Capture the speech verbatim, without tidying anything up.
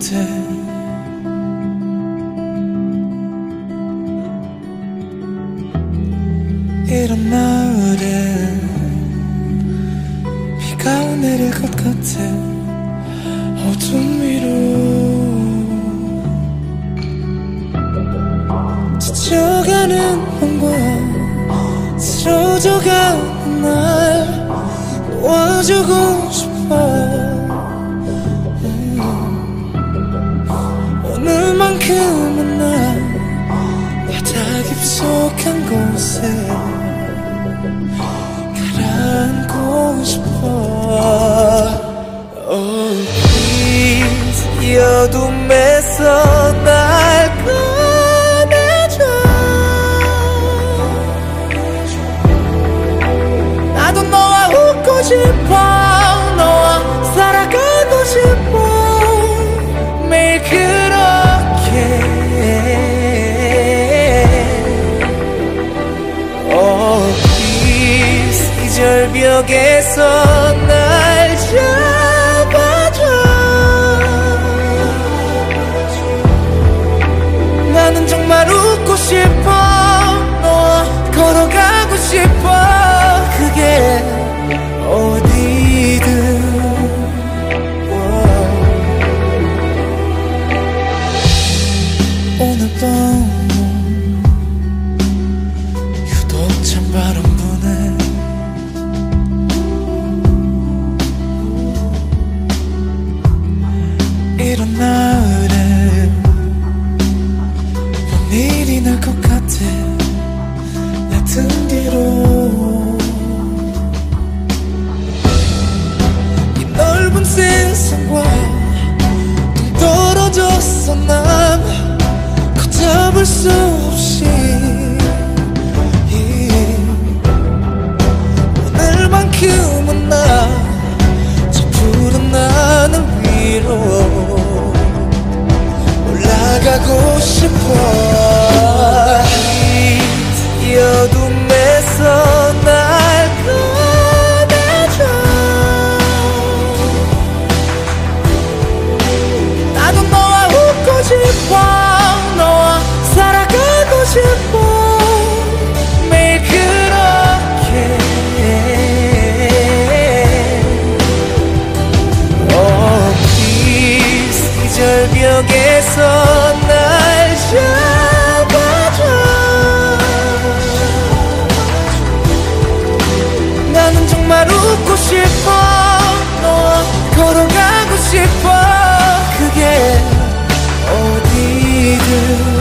이런 마을에 비가 내릴 것 같아. 어둠 위로 지쳐가는 몸과 쓰러져가는 날 놓아주고 싶어. 음. 오늘만큼은 날 바다 깊숙한 곳에 가라앉고 싶어. Oh please, 이 어둠에서 날 꺼내줘. 나도 너와 웃고 싶어. 너와 살아가고 싶어. 매일 그렇게. Oh please, 이 절벽에서 날 잡아줘. 나는 정말 웃고 싶어. 너와 걸어가고 싶어. 그게 어디든. 오늘 밤 유독 찬바람 부네. 이런 날에 뭔 일이 날 것 같아. 내 등 뒤로 이 넓은 세상과 둥 떨어졌어. 난 걷잡을 수 없이 오늘만큼은 나 저 푸른 하늘 위로 올라가고 싶어. 이 어둠에서 날 꺼내줘. 나도 너와 웃고 싶어. 너와 살아가고 싶어. 매일 그렇게. Oh please, 이 절벽에서 날 잡아줘. 나는 정말 웃고 싶어. 너와 걸어가고 싶어. 그게 어디든.